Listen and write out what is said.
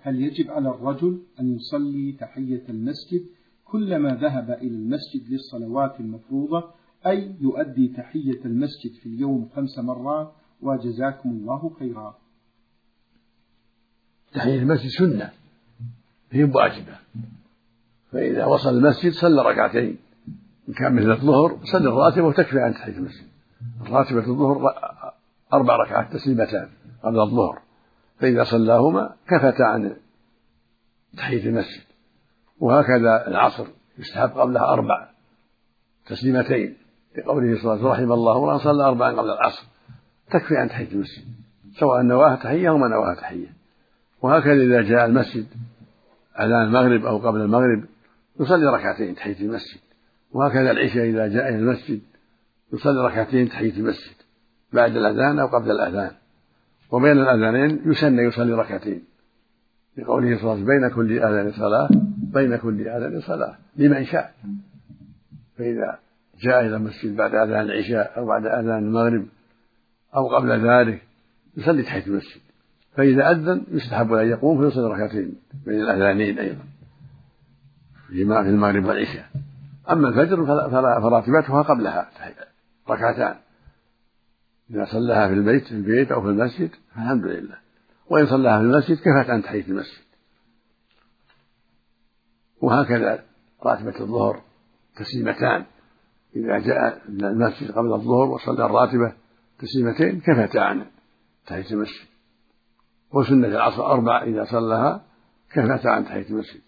هل يجب على الرجل أن يصلي تحية المسجد كلما ذهب إلى المسجد للصلوات المفروضة، أي يؤدي تحية المسجد في اليوم 5 مرات؟ وجزاكم الله خيرا. تحية المسجد سنة هي واجبة، فإذا وصل المسجد صلى ركعتين، إن كان مثل الظهر صلى الراتبة وتكفي عن تحية المسجد. الراتبة الظهر 4 ركعات تسليمتان قبل الظهر، فإذا صلاهما كفتا عن تحية المسجد. وهكذا العصر يستحب قبلها 4 تسليمتين، لقوله صلى الله عليه وسلم رحم الله امرأ صلى 4 قبل العصر، تكفي عن تحية المسجد سواء نواها تحية أو ما نواها تحية. وهكذا إذا جاء المسجد أذان المغرب أو قبل المغرب يصلي ركعتين تحية المسجد. وهكذا العشاء إذا جاء إلى المسجد يصلي ركعتين تحية المسجد بعد الأذان أو قبل الأذان. وبين الأذانين يسن يصلي ركعتين، لقوله صلى الله عليه وسلم بين كل أذان صلاة، بين كل أذان صلاة لمن شاء. فإذا جاء إلى المسجد بعد أذان العشاء أو بعد أذان المغرب أو قبل ذلك يصلي تحية المسجد، فإذا أذن يستحب أن يقوم فيصلي ركعتين بين الأذانين أيضا في المغرب والعشاء. أما الفجر فراتبتها قبلها ركعتان، إذا صلىها في البيت أو في المسجد فالحمد لله، وإن صلىها في المسجد كفت عن تحية المسجد. وهكذا راتبة الظهر تسليمتان، إذا جاء المسجد قبل الظهر وصلى الراتبة تسليمتين كفتا عن تحية المسجد. وسنة العصر 4 إذا صلىها كفتا عن تحية المسجد.